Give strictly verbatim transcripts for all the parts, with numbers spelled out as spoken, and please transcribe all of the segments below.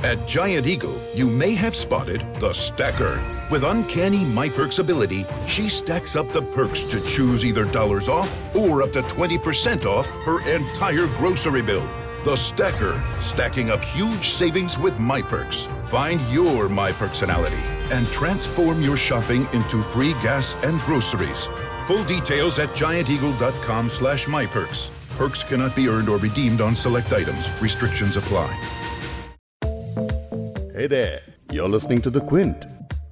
At Giant Eagle, you may have spotted the stacker. With uncanny MyPerks ability, she stacks up the perks to choose either dollars off or up to twenty percent off her entire grocery bill. The Stacker, stacking up huge savings with MyPerks. Find your My Personality and transform your shopping into free gas and groceries. Full details at giant eagle dot com slash my perks. Perks cannot be earned or redeemed on select items. Restrictions apply. Hey there, you're listening to The Quint.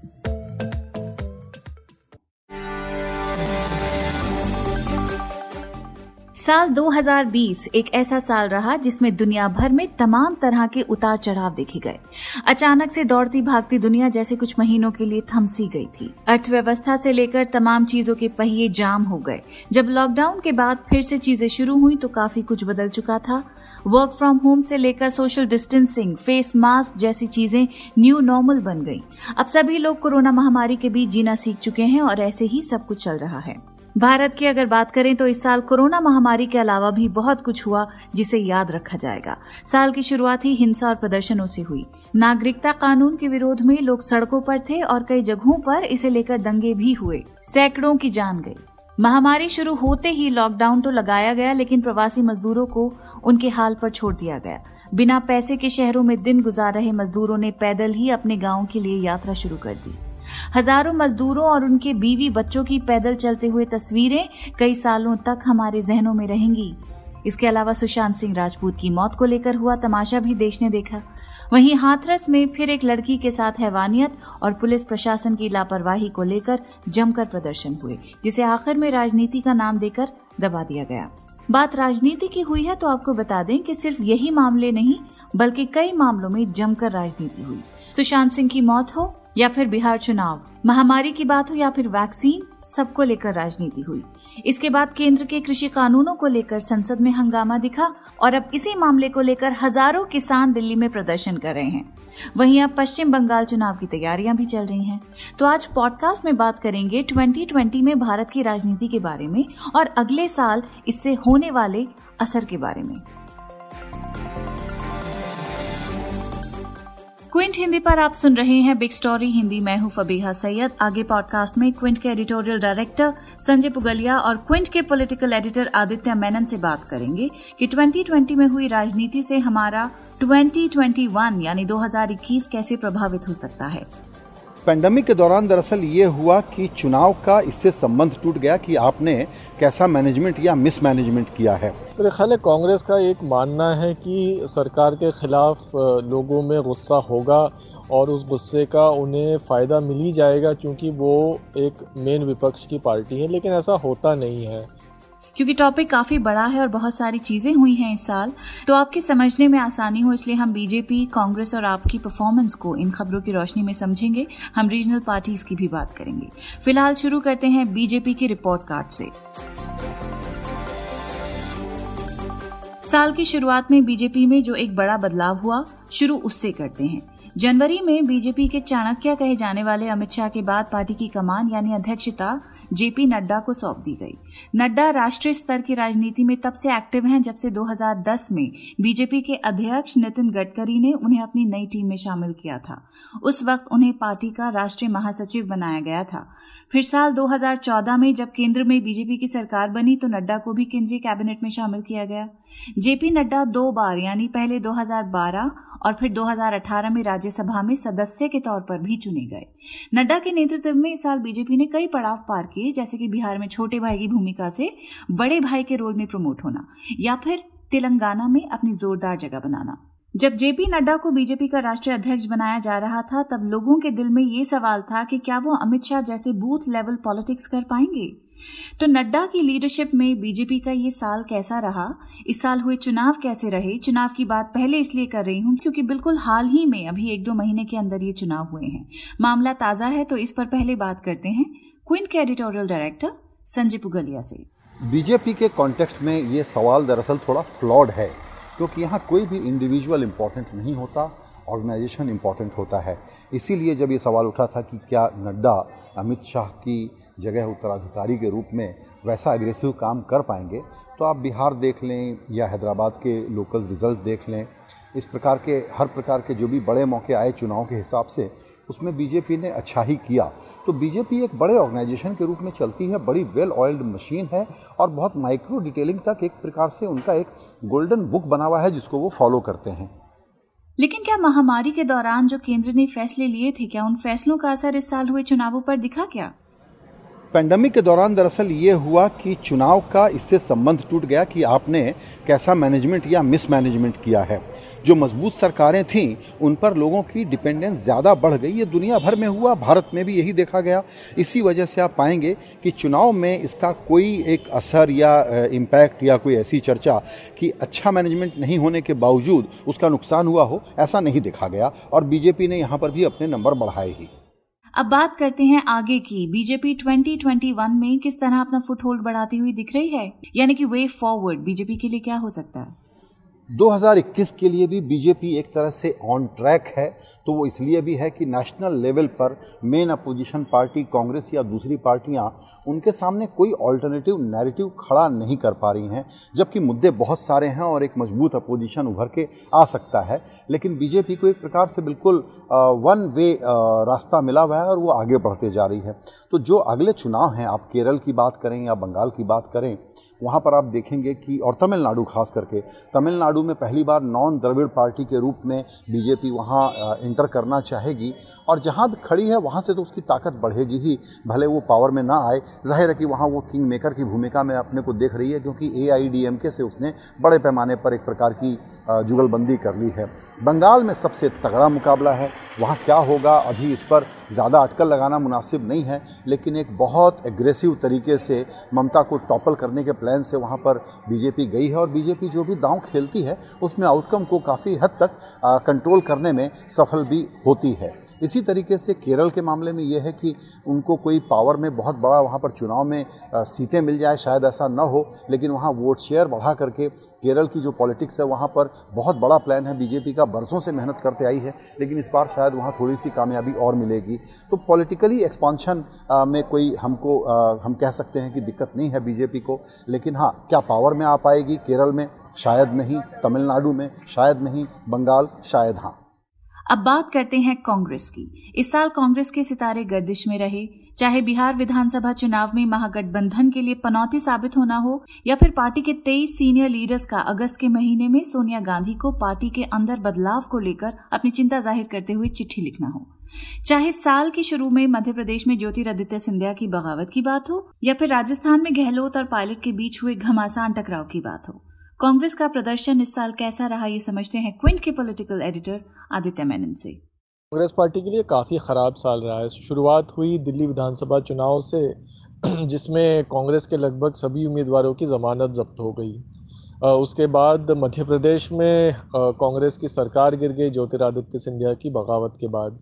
साल दो हज़ार बीस एक ऐसा साल रहा जिसमें दुनिया भर में तमाम तरह के उतार चढ़ाव देखे गए। अचानक से दौड़ती भागती दुनिया जैसे कुछ महीनों के लिए थमसी गई थी। अर्थव्यवस्था से लेकर तमाम चीजों के पहिए जाम हो गए। जब लॉकडाउन के बाद फिर से चीजें शुरू हुई तो काफी कुछ बदल चुका था। वर्क फ्रॉम होम से लेकर सोशल डिस्टेंसिंग, फेस मास्क जैसी चीजें न्यू नॉर्मल बन गई। अब सभी लोग कोरोना महामारी के बीच जीना सीख चुके हैं और ऐसे ही सब कुछ चल रहा है। भारत की अगर बात करें तो इस साल कोरोना महामारी के अलावा भी बहुत कुछ हुआ जिसे याद रखा जाएगा। साल की शुरुआत ही हिंसा और प्रदर्शनों से हुई। नागरिकता कानून के विरोध में लोग सड़कों पर थे और कई जगहों पर इसे लेकर दंगे भी हुए। सैकड़ों की जान गई। महामारी शुरू होते ही लॉकडाउन तो लगाया गया, लेकिन प्रवासी मजदूरों को उनके हाल पर छोड़ दिया गया। बिना पैसे के शहरों में दिन गुजार रहे मजदूरों ने पैदल ही अपने गाँव के लिए यात्रा शुरू कर दी। हजारों मजदूरों और उनके बीवी बच्चों की पैदल चलते हुए तस्वीरें कई सालों तक हमारे जहनों में रहेंगी। इसके अलावा सुशांत सिंह राजपूत की मौत को लेकर हुआ तमाशा भी देश ने देखा। वहीं हाथरस में फिर एक लड़की के साथ हैवानियत और पुलिस प्रशासन की लापरवाही को लेकर जमकर प्रदर्शन हुए, जिसे आखिर में राजनीति का नाम देकर दबा दिया गया। बात राजनीति की हुई है तो आपको बता दें कि सिर्फ यही मामले नहीं बल्कि कई मामलों में जमकर राजनीति हुई। सुशांत सिंह की मौत हो या फिर बिहार चुनाव, महामारी की बात हो या फिर वैक्सीन, सबको लेकर राजनीति हुई। इसके बाद केंद्र के कृषि कानूनों को लेकर संसद में हंगामा दिखा और अब इसी मामले को लेकर हजारों किसान दिल्ली में प्रदर्शन कर रहे हैं। वहीं अब पश्चिम बंगाल चुनाव की तैयारियां भी चल रही हैं। तो आज पॉडकास्ट में बात करेंगे दो हज़ार बीस में भारत की राजनीति के बारे में और अगले साल इससे होने वाले असर के बारे में। क्विंट हिंदी पर आप सुन रहे हैं बिग स्टोरी हिंदी। मैं हूं फबीहा सैयद। आगे पॉडकास्ट में क्विंट के एडिटोरियल डायरेक्टर संजय पुगलिया और क्विंट के पॉलिटिकल एडिटर आदित्य मेनन से बात करेंगे कि दो हज़ार बीस में हुई राजनीति से हमारा दो हज़ार इक्कीस यानी दो हज़ार इक्कीस कैसे प्रभावित हो सकता है। पेंडेमिक के दौरान दरअसल ये हुआ कि चुनाव का इससे संबंध टूट गया कि आपने कैसा मैनेजमेंट या मिसमैनेजमेंट किया है। मेरे ख्याल है कांग्रेस का एक मानना है कि सरकार के खिलाफ लोगों में गुस्सा होगा और उस गुस्से का उन्हें फ़ायदा मिल ही जाएगा, क्योंकि वो एक मेन विपक्ष की पार्टी है, लेकिन ऐसा होता नहीं है। क्योंकि टॉपिक काफी बड़ा है और बहुत सारी चीजें हुई हैं इस साल, तो आपके समझने में आसानी हो इसलिए हम बीजेपी, कांग्रेस और आपकी परफॉर्मेंस को इन खबरों की रोशनी में समझेंगे। हम रीजनल पार्टीज की भी बात करेंगे। फिलहाल शुरू करते हैं बीजेपी की रिपोर्ट कार्ड से। साल की शुरुआत में बीजेपी में जो एक बड़ा बदलाव हुआ, शुरू उससे करते हैं। जनवरी में बीजेपी के चाणक्य कहे जाने वाले अमित शाह के बाद पार्टी की कमान यानी अध्यक्षता जेपी नड्डा को सौंप दी गई। नड्डा राष्ट्रीय स्तर की राजनीति में तब से एक्टिव हैं जब से दो हज़ार दस में बीजेपी के अध्यक्ष नितिन गडकरी ने उन्हें अपनी नई टीम में शामिल किया था। उस वक्त उन्हें पार्टी का राष्ट्रीय महासचिव बनाया गया था। फिर साल दो हज़ार चौदह में जब केंद्र में बीजेपी की सरकार बनी तो नड्डा को भी केंद्रीय कैबिनेट में शामिल किया गया। जेपी नड्डा दो बार यानी पहले दो हज़ार बारह और फिर दो हज़ार अठारह में राज्यसभा में सदस्य के तौर पर भी चुने गए। नड्डा के नेतृत्व में इस साल बीजेपी ने कई पड़ाव पार किए, जैसे कि बिहार में छोटे भाई की भूमिका से बड़े भाई के रोल में प्रमोट होना या फिर तेलंगाना में अपनी जोरदार जगह बनाना। जब जेपी नड्डा को बीजेपी का राष्ट्रीय अध्यक्ष बनाया जा रहा था तब लोगों के दिल में ये सवाल था कि क्या वो अमित शाह जैसे बूथ लेवल पॉलिटिक्स कर पाएंगे। तो नड्डा की लीडरशिप में बीजेपी का ये साल कैसा रहा, इस साल हुए चुनाव कैसे रहे। चुनाव की बात पहले इसलिए कर रही हूं क्योंकि बिल्कुल हाल ही में अभी एक दो महीने के अंदर ये चुनाव हुए हैं। मामला ताजा है तो इस पर पहले बात करते हैं क्विंट के एडिटोरियल डायरेक्टर संजय पुगलिया से। बीजेपी के कॉन्टेक्स्ट में ये सवाल दरअसल थोड़ा फ्लॉड है, क्योंकि यहाँ कोई भी इंडिविजुअल इम्पोर्टेंट नहीं होता, ऑर्गेनाइजेशन इम्पोर्टेंट होता है। इसीलिए जब ये सवाल उठा था कि क्या नड्डा अमित शाह की जगह उत्तराधिकारी के रूप में वैसा एग्रेसिव काम कर पाएंगे, तो आप बिहार देख लें या हैदराबाद के लोकल रिजल्ट देख लें इस प्रकार के हर प्रकार के जो भी बड़े मौके आए चुनाव के हिसाब से, उसमें बीजेपी ने अच्छा ही किया। तो बीजेपी एक बड़े ऑर्गेनाइजेशन के रूप में चलती है, बड़ी वेल ऑयल्ड मशीन है और बहुत माइक्रो डिटेलिंग तक एक प्रकार से उनका एक गोल्डन बुक बना हुआ है जिसको वो फॉलो करते हैं। लेकिन क्या महामारी के दौरान जो केंद्र ने फैसले लिए थे, क्या उन फैसलों का असर इस साल हुए चुनावों पर दिखा क्या? पेंडेमिक के दौरान दरअसल ये हुआ कि चुनाव का इससे संबंध टूट गया कि आपने कैसा मैनेजमेंट या मिसमैनेजमेंट किया है। जो मजबूत सरकारें थीं उन पर लोगों की डिपेंडेंस ज़्यादा बढ़ गई। ये दुनिया भर में हुआ, भारत में भी यही देखा गया। इसी वजह से आप पाएंगे कि चुनाव में इसका कोई एक असर या इम्पैक्ट या कोई ऐसी चर्चा कि अच्छा मैनेजमेंट नहीं होने के बावजूद उसका नुकसान हुआ हो, ऐसा नहीं देखा गया और बीजेपी ने यहाँ पर भी अपने नंबर बढ़ाए ही। अब बात करते हैं आगे की। बीजेपी ट्वेंटी इक्कीस में किस तरह अपना फुटहोल्ड बढ़ाती हुई दिख रही है, यानी कि वे फॉरवर्ड बीजेपी के लिए क्या हो सकता है? दो हज़ार इक्कीस के लिए भी बीजेपी एक तरह से ऑन ट्रैक है। तो वो इसलिए भी है कि नेशनल लेवल पर मेन अपोजिशन पार्टी कांग्रेस या दूसरी पार्टियां उनके सामने कोई ऑल्टरनेटिव नैरेटिव खड़ा नहीं कर पा रही हैं, जबकि मुद्दे बहुत सारे हैं और एक मजबूत अपोजिशन उभर के आ सकता है। लेकिन बीजेपी को एक प्रकार से बिल्कुल वन वे रास्ता मिला हुआ है और वो आगे बढ़ते जा रही है। तो जो अगले चुनाव हैं, आप केरल की बात करें या बंगाल की बात करें, वहाँ पर आप देखेंगे कि और तमिलनाडु खास करके, तमिलनाडु में पहली बार नॉन द्रविड़ पार्टी के रूप में बीजेपी वहाँ इंटर करना चाहेगी और जहाँ भी खड़ी है वहाँ से तो उसकी ताकत बढ़ेगी ही, भले वो पावर में ना आए। जाहिर है कि वहाँ वो किंग मेकर की भूमिका में अपने को देख रही है, क्योंकि ए आई डी एम के से उसने बड़े पैमाने पर एक प्रकार की जुगलबंदी कर ली है। बंगाल में सबसे तगड़ा मुकाबला है, वहाँ क्या होगा अभी इस पर ज़्यादा अटकल लगाना मुनासिब नहीं है, लेकिन एक बहुत एग्रेसिव तरीके से ममता को टॉपल करने के प्लान से वहाँ पर बीजेपी गई है और बीजेपी जो भी दांव खेलती है उसमें आउटकम को काफ़ी हद तक आ, कंट्रोल करने में सफल भी होती है। इसी तरीके से केरल के मामले में ये है कि उनको कोई पावर में बहुत बड़ा वहाँ पर चुनाव में आ, सीटें मिल जाए, शायद ऐसा न हो, लेकिन वहाँ वोट शेयर बढ़ा करके केरल की जो पॉलिटिक्स है वहाँ पर बहुत बड़ा प्लान है बीजेपी का, बरसों से मेहनत करते आई है, लेकिन इस बार शायद वहाँ थोड़ी सी कामयाबी और मिलेगी। तो पॉलिटिकली एक्सपांशन में कोई हमको आ, हम कह सकते हैं कि दिक्कत नहीं है बीजेपी को, लेकिन हाँ, क्या पावर में आ पाएगी केरल में? शायद नहीं। तमिलनाडु में शायद नहीं। बंगाल शायद हाँ। अब बात करते हैं कांग्रेस की। इस साल कांग्रेस के सितारे गर्दिश में रहे, चाहे बिहार विधानसभा चुनाव में महागठबंधन के लिए पनौती साबित होना हो या फिर पार्टी के तेईस सीनियर लीडर्स का अगस्त के महीने में सोनिया गांधी को पार्टी के अंदर बदलाव को लेकर अपनी चिंता जाहिर करते हुए चिट्ठी लिखना हो, चाहे साल के शुरू में मध्य प्रदेश में ज्योतिरादित्य सिंधिया की बगावत की बात हो या फिर राजस्थान में गहलोत और पायलट के बीच हुए घमासान टकराव की बात हो। कांग्रेस का प्रदर्शन इस साल कैसा रहा, ये समझते हैं क्विंट के पॉलिटिकल एडिटर आदित्य मेनन से। कांग्रेस पार्टी के लिए काफ़ी ख़राब साल रहा है। शुरुआत हुई दिल्ली विधानसभा चुनाव से, जिसमें कांग्रेस के लगभग सभी उम्मीदवारों की ज़मानत जब्त हो गई। उसके बाद मध्य प्रदेश में कांग्रेस की सरकार गिर गई ज्योतिरादित्य सिंधिया की बगावत के बाद,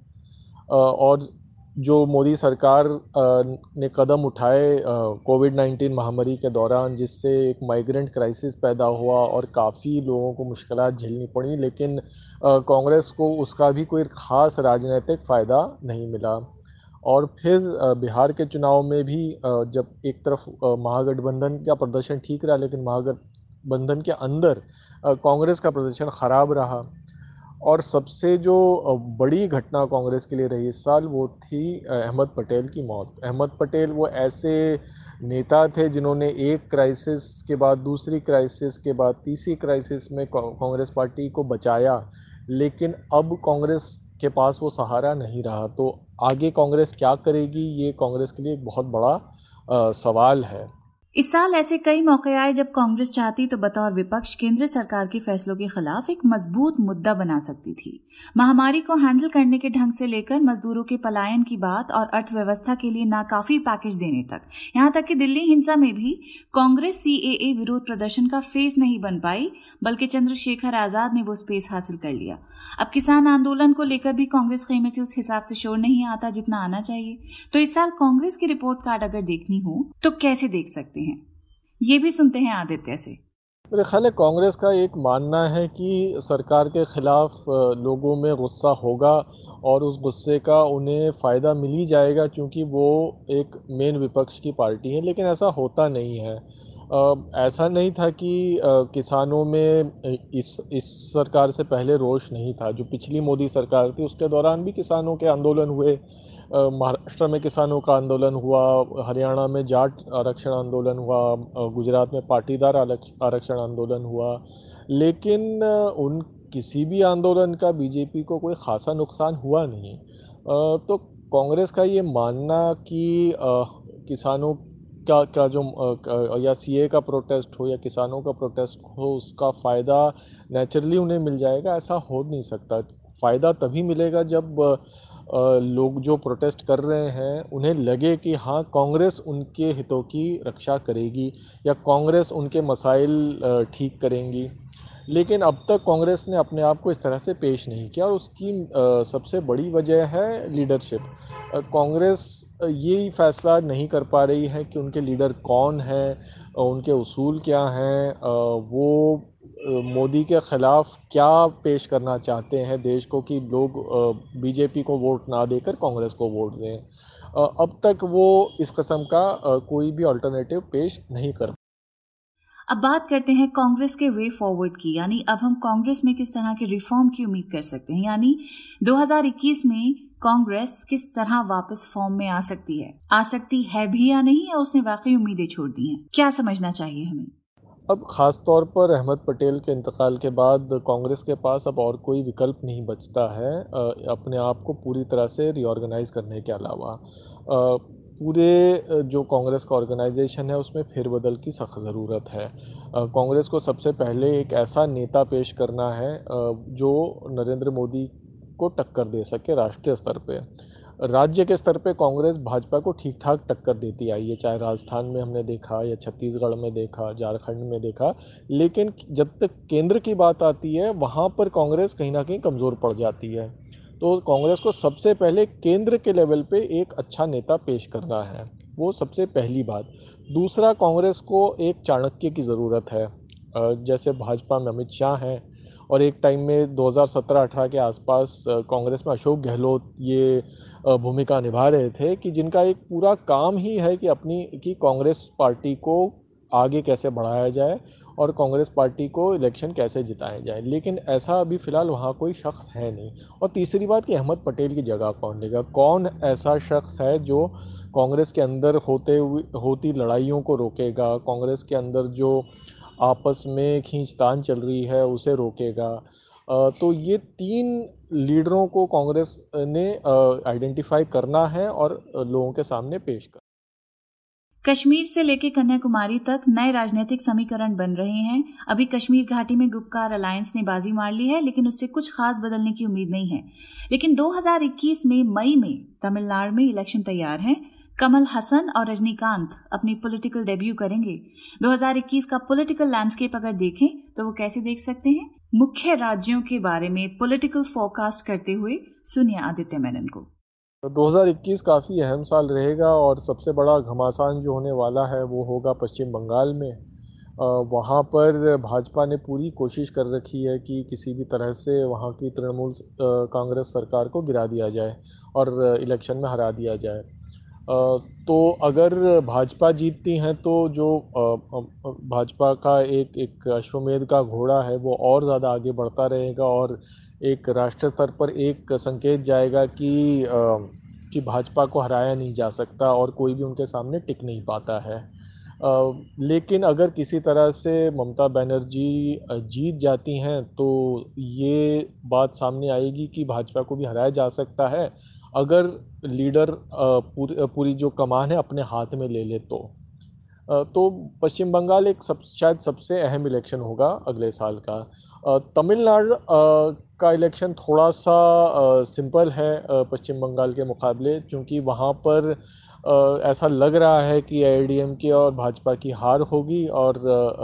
और जो मोदी सरकार ने कदम उठाए कोविड नाइन्टीन महामारी के दौरान, जिससे एक माइग्रेंट क्राइसिस पैदा हुआ और काफ़ी लोगों को मुश्किलात झेलनी पड़ी, लेकिन कांग्रेस को उसका भी कोई ख़ास राजनीतिक फ़ायदा नहीं मिला। और फिर बिहार के चुनाव में भी जब एक तरफ महागठबंधन का प्रदर्शन ठीक रहा, लेकिन महागठबंधन के अंदर कांग्रेस का प्रदर्शन ख़राब रहा। और सबसे जो बड़ी घटना कांग्रेस के लिए रही इस साल वो थी अहमद पटेल की मौत। अहमद पटेल वो ऐसे नेता थे जिन्होंने एक क्राइसिस के बाद दूसरी क्राइसिस के बाद तीसरी क्राइसिस में कांग्रेस पार्टी को बचाया, लेकिन अब कांग्रेस के पास वो सहारा नहीं रहा। तो आगे कांग्रेस क्या करेगी, ये कांग्रेस के लिए एक बहुत बड़ा आ, सवाल है। इस साल ऐसे कई मौके आए जब कांग्रेस चाहती तो बतौर विपक्ष केंद्र सरकार के फैसलों के खिलाफ एक मजबूत मुद्दा बना सकती थी। महामारी को हैंडल करने के ढंग से लेकर मजदूरों के पलायन की बात और अर्थव्यवस्था के लिए नाकाफी पैकेज देने तक, यहां तक कि दिल्ली हिंसा में भी कांग्रेस सी ए ए विरोध प्रदर्शन का फेस नहीं बन पाई, बल्कि चंद्रशेखर आजाद ने वो स्पेस हासिल कर लिया। अब किसान आंदोलन को लेकर भी कांग्रेस खेमे से उस हिसाब से शोर नहीं आता जितना आना चाहिए। तो इस साल कांग्रेस की रिपोर्ट कार्ड अगर देखनी हो तो कैसे देख सकते हैं, ये भी सुनते हैं आदित्य से। मेरे ख्याल है कांग्रेस का एक मानना है कि सरकार के खिलाफ लोगों में गुस्सा होगा और उस गुस्से का उन्हें फ़ायदा मिल ही जाएगा, क्योंकि वो एक मेन विपक्ष की पार्टी है। लेकिन ऐसा होता नहीं है। ऐसा नहीं था कि किसानों में इस इस सरकार से पहले रोष नहीं था। जो पिछली मोदी सरकार थी उसके दौरान भी किसानों के आंदोलन हुए। महाराष्ट्र में किसानों का आंदोलन हुआ, हरियाणा में जाट आरक्षण आंदोलन हुआ, गुजरात में पाटीदार आरक्षण आंदोलन हुआ। लेकिन उन किसी भी आंदोलन का बीजेपी को कोई ख़ासा नुकसान हुआ नहीं। तो कांग्रेस का ये मानना कि किसानों का का जो या सीए का प्रोटेस्ट हो या किसानों का प्रोटेस्ट हो उसका फ़ायदा नेचुरली उन्हें मिल जाएगा, ऐसा हो नहीं सकता। फ़ायदा तभी मिलेगा जब लोग जो प्रोटेस्ट कर रहे हैं उन्हें लगे कि हाँ, कांग्रेस उनके हितों की रक्षा करेगी या कांग्रेस उनके मसाइल ठीक करेंगी। लेकिन अब तक कांग्रेस ने अपने आप को इस तरह से पेश नहीं किया और उसकी सबसे बड़ी वजह है लीडरशिप। कांग्रेस ये फैसला नहीं कर पा रही है कि उनके लीडर कौन हैं, उनके उसूल क्या हैं, वो मोदी के ख़िलाफ़ क्या पेश करना चाहते हैं देश को कि लोग बीजेपी को वोट ना देकर कांग्रेस को वोट दें। अब तक वो इस किस्म का कोई भी अल्टरनेटिव पेश नहीं कर। अब बात करते हैं कांग्रेस के वे फॉरवर्ड की, यानी अब हम कांग्रेस में किस तरह के रिफॉर्म की उम्मीद कर सकते हैं, यानी दो हज़ार इक्कीस में कांग्रेस किस तरह वापस फॉर्म में आ सकती है आ सकती है भी या नहीं, या उसने वाकई उम्मीदें छोड़ दी हैं? क्या समझना चाहिए हमें? अब ख़ास तौर पर अहमद पटेल के इंतकाल के बाद कांग्रेस के पास अब और कोई विकल्प नहीं बचता है अपने आप को पूरी तरह से रीऑर्गेनाइज़ करने के अलावा। पूरे जो कांग्रेस का ऑर्गेनाइजेशन है उसमें फेरबदल की सख्त ज़रूरत है। कांग्रेस को सबसे पहले एक ऐसा नेता पेश करना है जो नरेंद्र मोदी को टक्कर दे सके राष्ट्रीय स्तर पे। राज्य के स्तर पे कांग्रेस भाजपा को ठीक ठाक टक्कर देती आई है, चाहे राजस्थान में हमने देखा या छत्तीसगढ़ में देखा, झारखंड में देखा। लेकिन जब तक केंद्र की बात आती है वहाँ पर कांग्रेस कहीं ना कहीं कमज़ोर पड़ जाती है। तो कांग्रेस को सबसे पहले केंद्र के लेवल पे एक अच्छा नेता पेश करना है, वो सबसे पहली बात। दूसरा, कांग्रेस को एक चाणक्य की ज़रूरत है। जैसे भाजपा में अमित शाह हैं और एक टाइम में दो हज़ार सत्रह अठारह के आसपास कांग्रेस में अशोक गहलोत ये भूमिका निभा रहे थे कि जिनका एक पूरा काम ही है कि अपनी कि कांग्रेस पार्टी को आगे कैसे बढ़ाया जाए और कांग्रेस पार्टी को इलेक्शन कैसे जिताया जाए। लेकिन ऐसा अभी फ़िलहाल वहाँ कोई शख्स है नहीं। और तीसरी बात कि अहमद पटेल की जगह कौन लेगा, कौन ऐसा शख्स है जो कांग्रेस के अंदर होते हुए होती लड़ाइयों को रोकेगा, कांग्रेस के अंदर जो आपस में खींचतान चल रही है उसे रोकेगा। तो ये तीन लीडरों को कांग्रेस ने आइडेंटिफाई करना है और लोगों के सामने पेश करना। कश्मीर से लेकर कन्याकुमारी तक नए राजनीतिक समीकरण बन रहे हैं। अभी कश्मीर घाटी में गुपकार अलायंस ने बाजी मार ली है, लेकिन उससे कुछ खास बदलने की उम्मीद नहीं है। लेकिन दो हज़ार इक्कीस में मई में तमिलनाडु में इलेक्शन तैयार हैं। कमल हसन और रजनीकांत अपनी पॉलिटिकल डेब्यू करेंगे। दो हज़ार इक्कीस का पॉलिटिकल लैंडस्केप अगर देखें तो वो कैसे देख सकते हैं? मुख्य राज्यों के बारे में पॉलिटिकल फोरकास्ट करते हुए सुनिए आदित्य मेनन को। दो हज़ार इक्कीस काफ़ी अहम साल रहेगा और सबसे बड़ा घमासान जो होने वाला है वो होगा पश्चिम बंगाल में। वहाँ पर भाजपा ने पूरी कोशिश कर रखी है कि किसी भी तरह से वहाँ की तृणमूल कांग्रेस सरकार को गिरा दिया जाए और इलेक्शन में हरा दिया जाए। तो अगर भाजपा जीतती हैं तो जो भाजपा का एक एक अश्वमेध का घोड़ा है वो और ज़्यादा आगे बढ़ता रहेगा और एक राष्ट्रीय स्तर पर एक संकेत जाएगा कि कि भाजपा को हराया नहीं जा सकता और कोई भी उनके सामने टिक नहीं पाता है। लेकिन अगर किसी तरह से ममता बनर्जी जीत जाती हैं तो ये बात सामने आएगी कि भाजपा को भी हराया जा सकता है अगर लीडर पूरी पूरी जो कमान है अपने हाथ में ले ले तो। तो पश्चिम बंगाल एक सब शायद सबसे अहम इलेक्शन होगा अगले साल का। तमिलनाडु का इलेक्शन थोड़ा सा सिंपल है पश्चिम बंगाल के मुकाबले, क्योंकि वहाँ पर ऐसा लग रहा है कि एआईएडीएमके और भाजपा की हार होगी और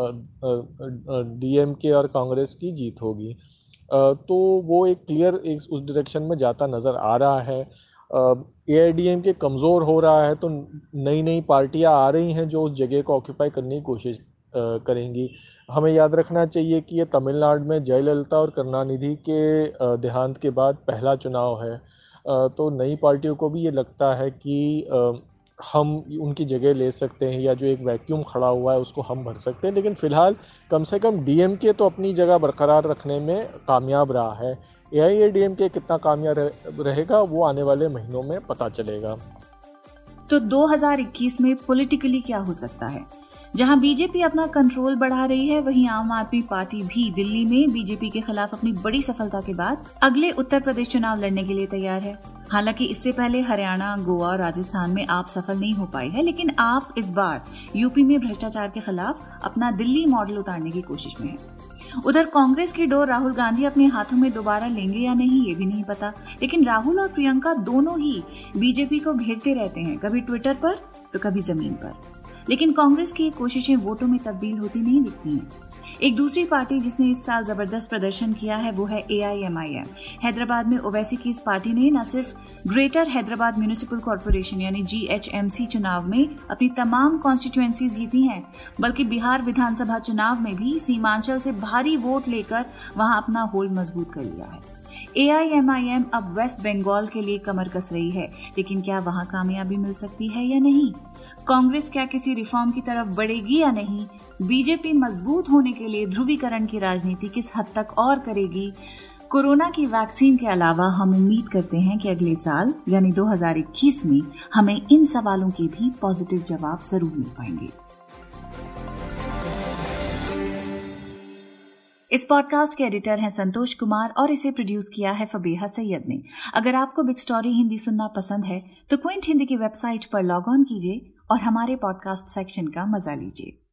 डीएमके और कांग्रेस की जीत होगी। तो वो एक क्लियर एक उस डायरेक्शन में जाता नज़र आ रहा है। एआईएडीएमके कमज़ोर हो रहा है तो नई नई पार्टियां आ रही हैं जो उस जगह को ऑक्यूपाई करने की कोशिश करेंगी। हमें याद रखना चाहिए कि ये तमिलनाडु में जयललिता और करुणानिधि के देहांत के बाद पहला चुनाव है। तो नई पार्टियों को भी ये लगता है कि हम उनकी जगह ले सकते हैं या जो एक वैक्यूम खड़ा हुआ है उसको हम भर सकते हैं। लेकिन फ़िलहाल कम से कम डीएमके तो अपनी जगह बरकरार रखने में कामयाब रहा है। एआईएडीएमके कितना कामयाब रहेगा वो आने वाले महीनों में पता चलेगा। तो दो हज़ार इक्कीस में पॉलिटिकली क्या हो सकता है? जहां बीजेपी अपना कंट्रोल बढ़ा रही है, वहीं आम आदमी पार्टी भी दिल्ली में बीजेपी के खिलाफ अपनी बड़ी सफलता के बाद अगले उत्तर प्रदेश चुनाव लड़ने के लिए तैयार है। हालांकि इससे पहले हरियाणा, गोवा और राजस्थान में आप सफल नहीं हो पाई है, लेकिन आप इस बार यूपी में भ्रष्टाचार के खिलाफ अपना दिल्ली मॉडल उतारने की कोशिश में है। उधर कांग्रेस की डोर राहुल गांधी अपने हाथों में दोबारा लेंगे या नहीं ये भी नहीं पता, लेकिन राहुल और प्रियंका दोनों ही बीजेपी को घेरते रहते हैं, कभी ट्विटर पर तो कभी जमीन पर। लेकिन कांग्रेस की कोशिशें वोटों में तब्दील होती नहीं दिखती हैं। एक दूसरी पार्टी जिसने इस साल जबरदस्त प्रदर्शन किया है वो है एआईएमआईएम। हैदराबाद में ओवैसी की इस पार्टी ने न सिर्फ ग्रेटर हैदराबाद म्युनिसिपल कॉर्पोरेशन यानी जीएचएमसी चुनाव में अपनी तमाम कॉन्स्टिट्यूएंसीज जीती हैं, बल्कि बिहार विधानसभा चुनाव में भी सीमांचल से भारी वोट लेकर वहां अपना होल्ड मजबूत कर लिया है। एआईएमआईएम अब वेस्ट बंगाल के लिए कमर कस रही है, लेकिन क्या वहां कामयाबी मिल सकती है या नहीं? कांग्रेस क्या किसी रिफॉर्म की तरफ बढ़ेगी या नहीं? बीजेपी मजबूत होने के लिए ध्रुवीकरण की राजनीति किस हद तक और करेगी? कोरोना की वैक्सीन के अलावा हम उम्मीद करते हैं कि अगले साल यानी दो हज़ार इक्कीस में हमें इन सवालों के भी पॉजिटिव जवाब जरूर मिल पाएंगे। इस पॉडकास्ट के एडिटर हैं संतोष कुमार और इसे प्रोड्यूस किया है फबीहा सैयद ने। अगर आपको बिग स्टोरी हिंदी सुनना पसंद है तो क्विंट हिंदी की वेबसाइट पर लॉग ऑन कीजिए और हमारे पॉडकास्ट सेक्शन का मजा लीजिए।